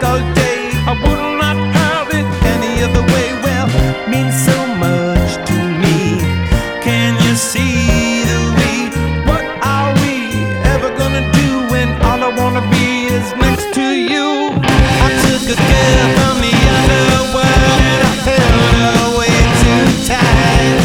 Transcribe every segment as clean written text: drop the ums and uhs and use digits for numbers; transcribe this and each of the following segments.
all day. I would not have it any other way. Well, means so much to me. Can you see the we? What are we ever gonna do when all I wanna be is next to you? I took a girl from the underworld and I held her way too tight.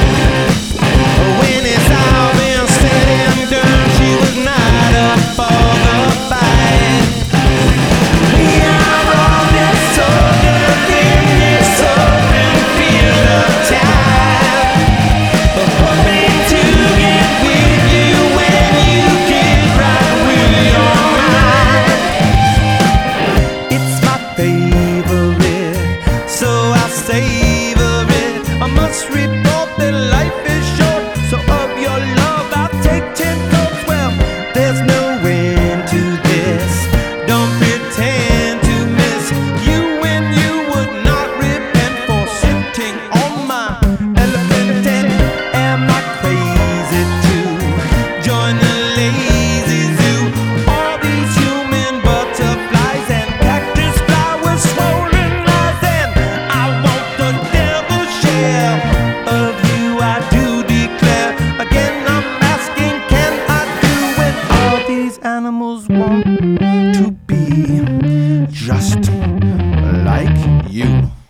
When it's all been said and done, she was not up for the fight. We are all just soldiers in this open field of time. But what made you get with you when you get right with your mind? It's my favorite, so I savor it. I must report that life is short, so of your love I'll take 10 coats. Well, there's no end to this. Don't pretend to miss you when you would not repent for sitting on my elephant. And am I crazy to join the lazy zoo? All these human butterflies and cactus flowers, swollen eyes, and I want the devil's share of you. I do declare again, I'm asking, can I do when all these animals want to be just like you?